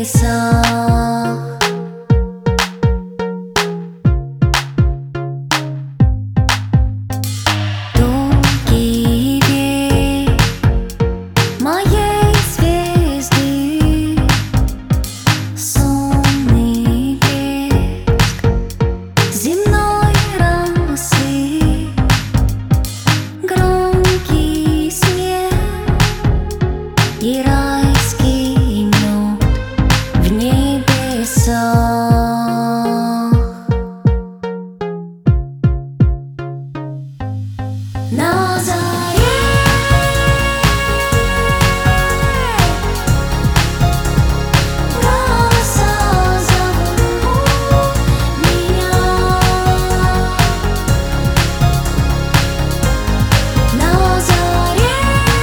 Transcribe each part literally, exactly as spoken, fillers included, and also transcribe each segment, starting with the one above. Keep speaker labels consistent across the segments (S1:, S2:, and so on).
S1: небесах. Долгий век моей звезды, сонный блеск земной росы, громкий смех и райский мед в небесах. На заре голоса зовут меня. На заре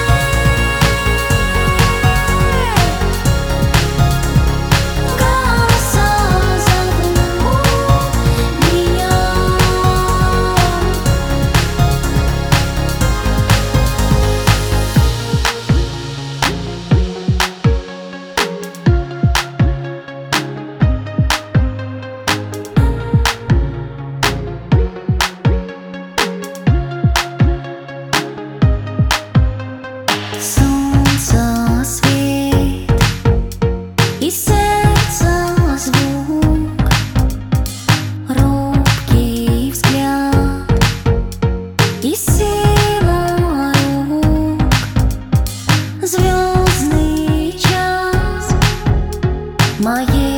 S1: голоса зовут меня. Солнца свет и сердца звук, робкий взгляд и сила рук, звездный час моей